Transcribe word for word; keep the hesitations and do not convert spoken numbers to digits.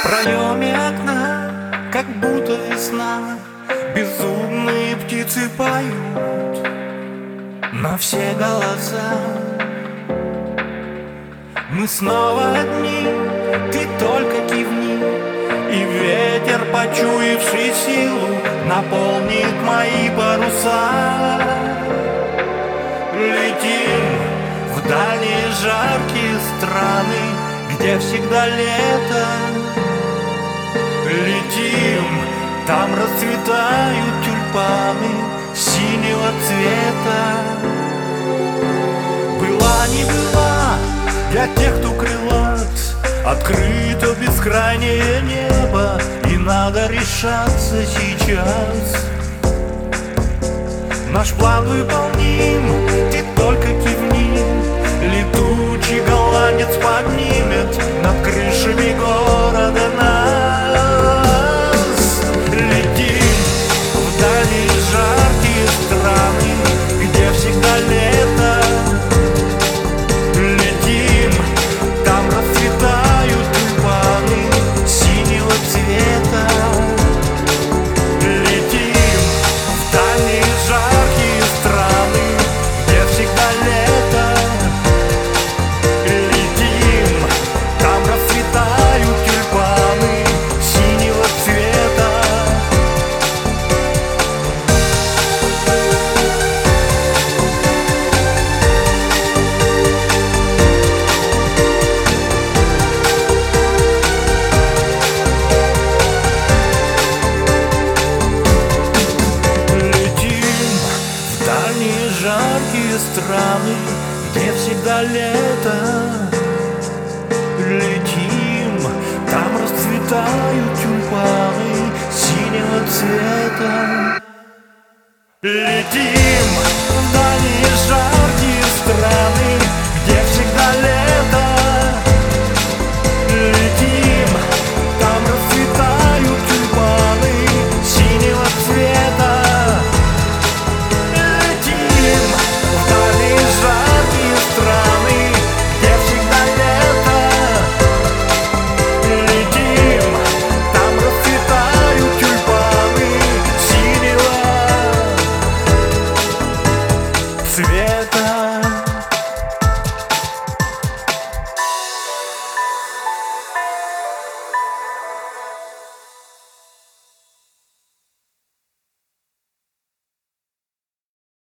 проеме окна, как будто весна, безумные птицы поют на все голоса. Мы снова одни, ты только кивни, и ветер, почуявший силу, наполнит мои паруса. Летим в дальние жаркие страны, где всегда лето. Летим, там расцветают тюльпаны синего цвета. Была не была для тех, кто крылат, открыто бескрайнее небо, и надо решаться сейчас. Наш план выполним, ты только кивни, летучий голландец поднимет над крышами города нас. Летим в дальние жаркие страны, где всегда лето. Летим, там расцветают тюльпаны синего цвета. Летим в дальние жаркие страны, где всегда лето. Летим, там расцветают тюльпаны синего цвета. Дальние жаркие страны, где всегда лето. Летим, там расцветают тюльпаны синего цвета. Летим.